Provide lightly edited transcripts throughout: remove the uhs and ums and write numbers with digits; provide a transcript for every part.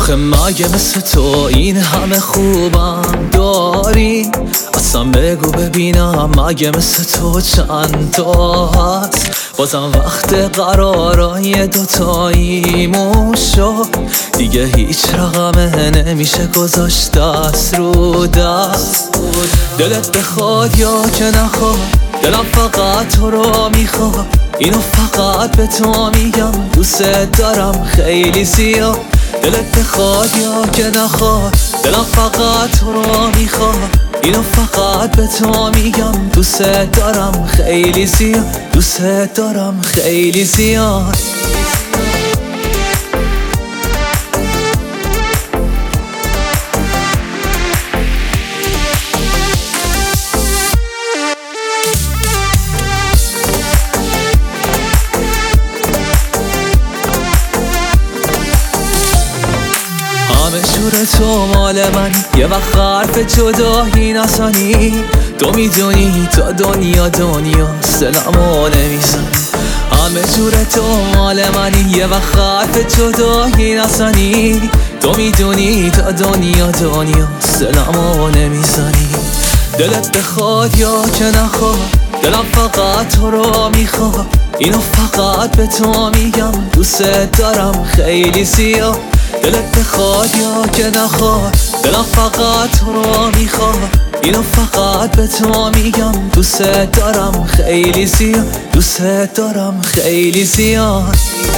آخه مگه مثل تو این همه خوبم داری؟ اصلا بگو ببینم مگه مثل تو چند تا هست؟ بازم وقت قرارای دوتاییمون شد دیگه هیچ رقمه نمیشه گذاشت دست رو دست. دلت بخواد یا که نخواد دلم فقط تو رو میخواد، اینو فقط به تو میگم دوست دارم خیلی زیاد. دلت بخواد یا که نخواد دلم فقط تو رو میخواد، اینو فقط به تو میگم دوست دارم خیلی زیاد، دوست دارم خیلی زیاد. همه جور تو مال منی، یه وقت حرف جدایی نزنی. تو میدونی تا دنیا دلمو نمیزنی. همه جور تو مال منی، یه وقت حرف جدایی نزنی. تو میدونی تا دنیا دلمو نمیزنی. دلت بخواد یا که نخواد دلم فقط تو رو میخواد، اینو فقط به تو میگم دوست دارم خیلی زیاد. دلت بخواد یا که نخواد دلم فقط تو رو میخواد، اینو فقط به تو میگم دوست دارم خیلی زیاد، دوست دارم خیلی زیاد.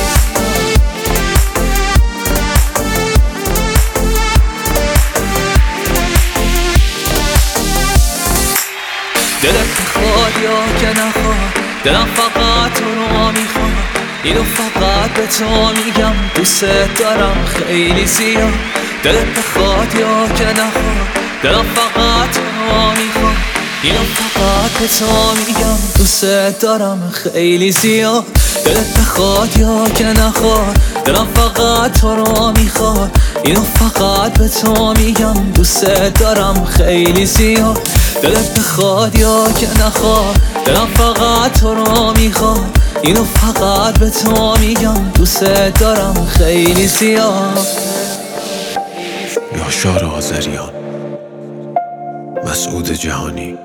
دلت بخواد یا که نخواد دلم فقط تو رو میخواد، اینو فقط به تو میگم دوست دارم خیلی زیاد. دلت بخواد یا که نخواد دلم فقط تو رو میخواد، اینو فقط به تو میگم دوست دارم خیلی زیاد. دلت بخواد یا که نخواد دلم فقط تو رو میخواد، اینو فقط به تو میگم دوست دارم خیلی زیاد. دلت بخواد یا که نخواد دلم فقط تو رو میخواد، اینو فقط به تو میگم دوست دارم خیلی زیاد. یاشار آذریان، مسعود جهانی.